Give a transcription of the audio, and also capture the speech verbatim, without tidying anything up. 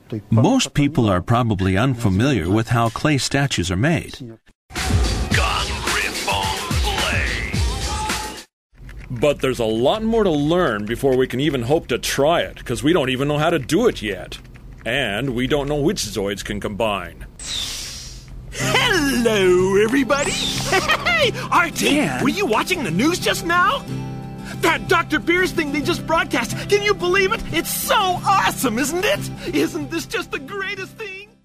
Most people are probably unfamiliar with how clay statues are made. But there's a lot more to learn before we can even hope to try it, because we don't even know how to do it yet. And we don't know which Zoids can combine. Hello, everybody! Hey, Artie, Dan. were you watching the news just now? That Doctor Beers thing they just broadcast, can you believe it? It's so awesome, isn't it? Isn't this just the greatest thing?